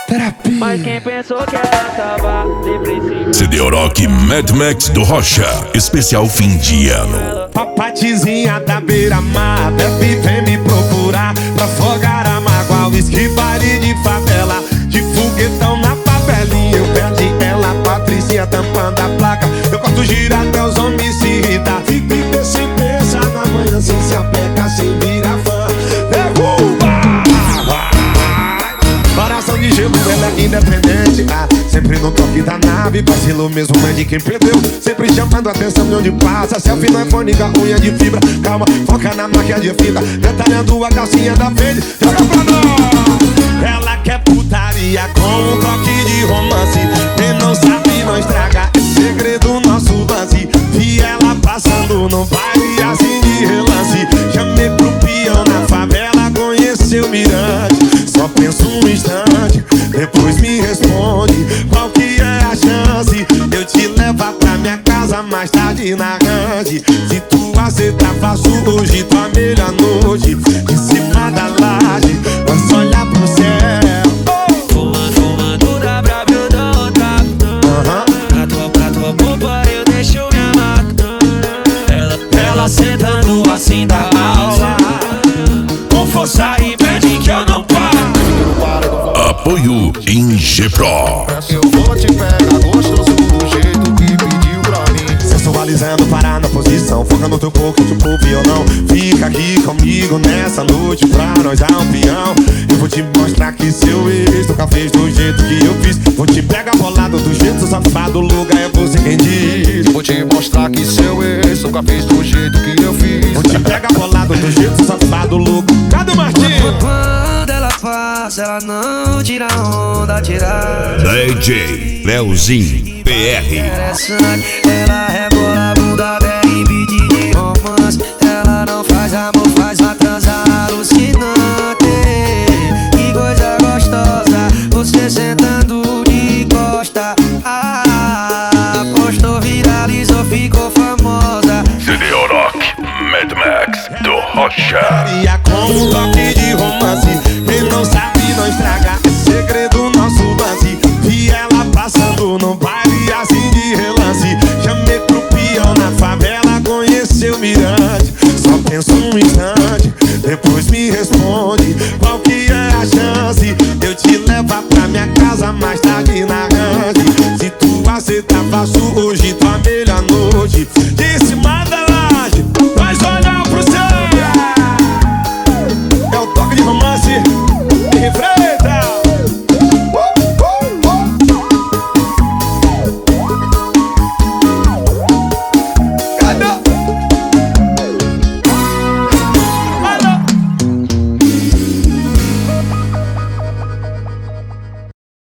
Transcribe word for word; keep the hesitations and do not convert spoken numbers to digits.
Terapia. Mas quem pensou que era tava depressivo. C D Rock Mad Max do Rocha, especial fim de ano. Papatizinha da beira-mar, deve vem me procurar pra afogar a mágoa, whisky, baile de favela, de foguetão na favelinha. Eu perdi ela, Patricinha tampando a placa. Eu corto gira até os homens se irritar. Fica e vê sem pensar na manhã, sem se apegar, sem virar fã. Derruba! Coração de gelo, ela é independente, ah, sempre no toque da nave. Vacilo mesmo, é de quem perdeu. Sempre chamando a atenção de onde passa. Selfie no iPhone com a unha de fibra. Calma, foca na máquina de fita. Detalhando a calcinha da frente. Joga pra nós! Ela quer putaria com um toque de romance. Quem não sabe não estraga, é segredo nosso lance. Vi ela passando no baile assim de relance. Chamei pro peão na favela, conheceu o mirante. Só penso um instante, depois me responde qual que é a chance. Eu te levar pra minha casa mais tarde na grande. Se tu aceitar, faço hoje tua melhor noite. De cima da laje, posso olhar pro céu. Fumando, fumando, dá pra ver eu dou outra. Pra tua, pra tua boba eu deixo minha marca. Ela, ela sentando assim da aula, com força e pede que eu não paro. Apoio Ingepro. Eu vou te pegar gostoso do jeito que pediu pra mim. Sensualizando, parar na posição, foca no teu corpo, tipo violão. Fica aqui comigo nessa noite pra nós dar um peão. Eu vou te mostrar que seu ex nunca fez do jeito que eu fiz. Vou te pegar bolado do jeito safado, o lugar é você quem diz. Vou te mostrar que seu ex nunca fez do jeito que eu fiz. Vou te pegar bolado do jeito safado, louco. Cadê o Martinho? Quando ela faz, ela não tira onda, tira. D J Leozinho P R. Ela rebola a bunda, bem beat de romance. Ela não faz amor, faz uma transa alucinante. Que coisa gostosa, você sentando de costa. Ah, postou, viralizou, ficou famosa. C D Rock Mad Max do Rocha. E com um toque de romance. Quem não sabe não estraga, é segredo nosso lance. Vi ela passando no baile assim de relance. Chamei pro peão na favela, conheceu o mirante. Só penso um instante, depois me responde qual que é a chance. Eu te levar pra minha casa mais tarde na grande. Se tu aceitar, faço hoje tua melhor noite. De cima da laje,